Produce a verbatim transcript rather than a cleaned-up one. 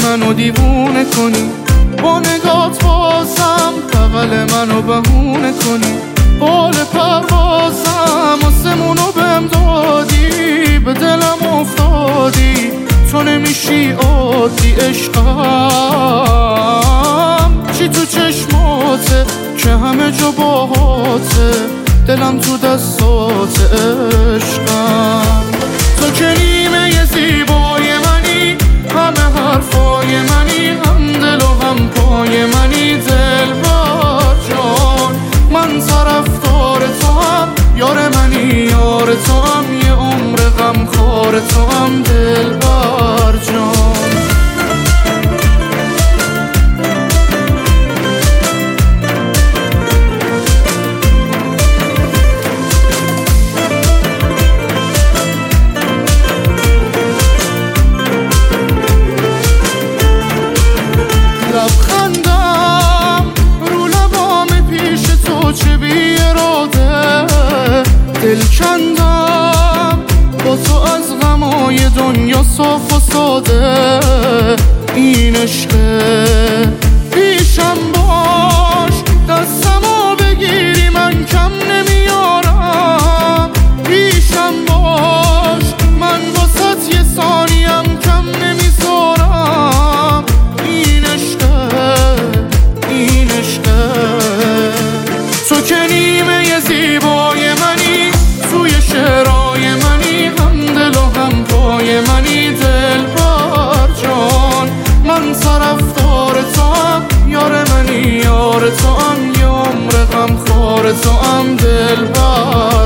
منو دیوونه کنی، با نگات بازم بغل منو بهونه کنی، بال پروازم آسمونو بهم دادی، به دلم افتادی، تو نمیشی عادی عشقم، چی تو چشماته که همه جا باهاته، دلم تو دستات عشقم. تو که نیمه زیبای منی، همه حرفای منی، هم دل و هم پای منی، دلبر جان من طرفدار تو هم، یار منی یار تو هم، یه عمر غم خوار تو هم دلبر جان. لبخندم رو لبام پیش تو چه بی اراده، دل کندم با تو از غمای دنیا صاف و ساده، این عشقه پیشم باش، دستمو بگیری من کم نمیارم، پیشم باش من واسط یه ثانیم کم نمیذارم، این عشقه این عشقه. تو که نیمه زیبای منی، توی شعرهای منی، هم دل و هم پای منی، دلبر جان من طرفدار تو هم، یار منی یار تو هم، یه عمر غم خوار تو هم دلبر